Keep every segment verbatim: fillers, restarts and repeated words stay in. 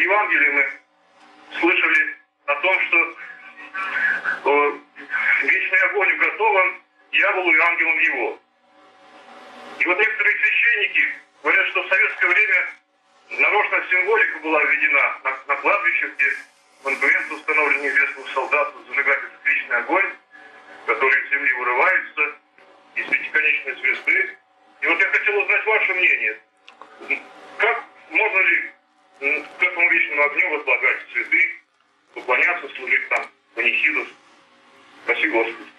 Евангелии мы слышали о том, что вечный огонь уготован дьяволу и ангелам его. И вот некоторые священники говорят, что в советское время нарочная символика была введена на, на кладбищах, где монумент установлен неизвестному солдату, зажигать этот вечный огонь, который из земли вырывается, из пятиконечной звезды. И вот я хотел узнать ваше мнение. Как можно ли к этому вечному огню возлагать цветы, поклоняться, служить там панихиду? Спасибо, Господи.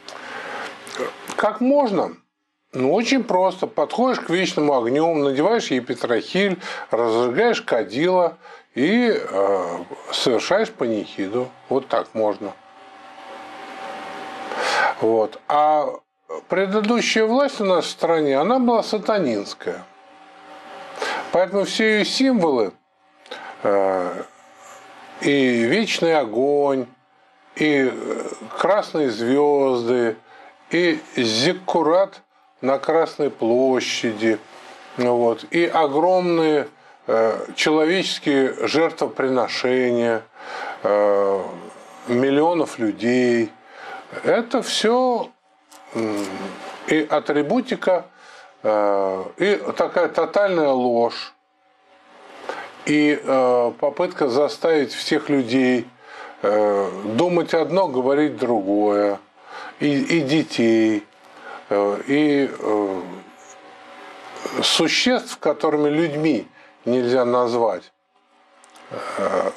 Как можно? Ну, очень просто. Подходишь к вечному огню, надеваешь епитрахиль, разжигаешь кадила и э, совершаешь панихиду. Вот так можно. Вот. А предыдущая власть у нас в стране, она была сатанинская. Поэтому все ее символы, э, и вечный огонь, и красные звезды, и зиккурат на Красной площади, вот, и огромные э, человеческие жертвоприношения э, миллионов людей. Это все э, и атрибутика, э, и такая тотальная ложь, и э, попытка заставить всех людей э, думать одно, говорить другое, и, и детей, и э, существ, которыми людьми нельзя назвать, э,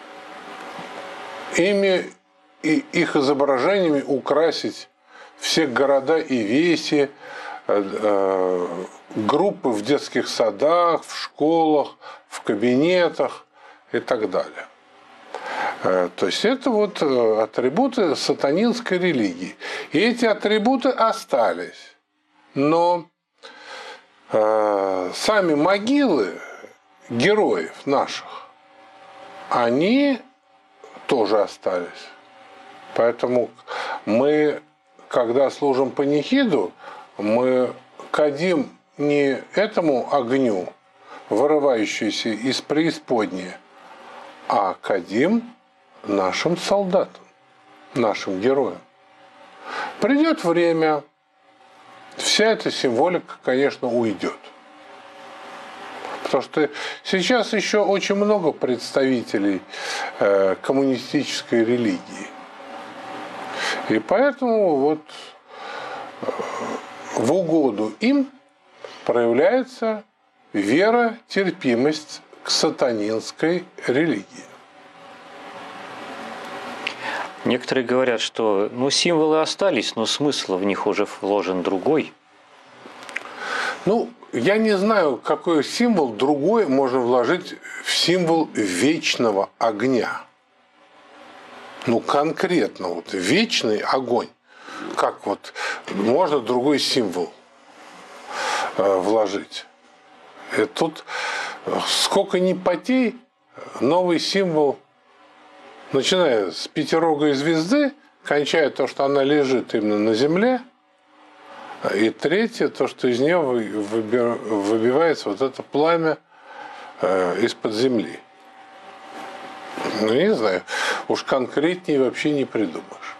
ими и их изображениями украсить все города и веси, э, э, группы в детских садах, в школах, в кабинетах и так далее. То есть это вот атрибуты сатанинской религии. И эти атрибуты остались. Но э, сами могилы героев наших, они тоже остались. Поэтому мы, когда служим панихиду, мы кадим не этому огню, вырывающемуся из преисподней, а кадим нашим солдатам, нашим героям. Придет время, вся эта символика, конечно, уйдет. Потому что сейчас еще очень много представителей э, коммунистической религии. И поэтому вот э, в угоду им проявляется вера, терпимость к сатанинской религии. Некоторые говорят, что ну, символы остались, но смысл в них уже вложен другой. Ну, я не знаю, какой символ другой можно вложить в символ вечного огня. Ну, конкретно, вот вечный огонь. Как вот можно другой символ э, вложить? И тут сколько ни потей, новый символ, начиная с пятирогой звезды, кончая то, что она лежит именно на земле, и третье, то, что из нее выбивается вот это пламя из-под земли. Ну, не знаю, уж конкретнее вообще не придумаешь.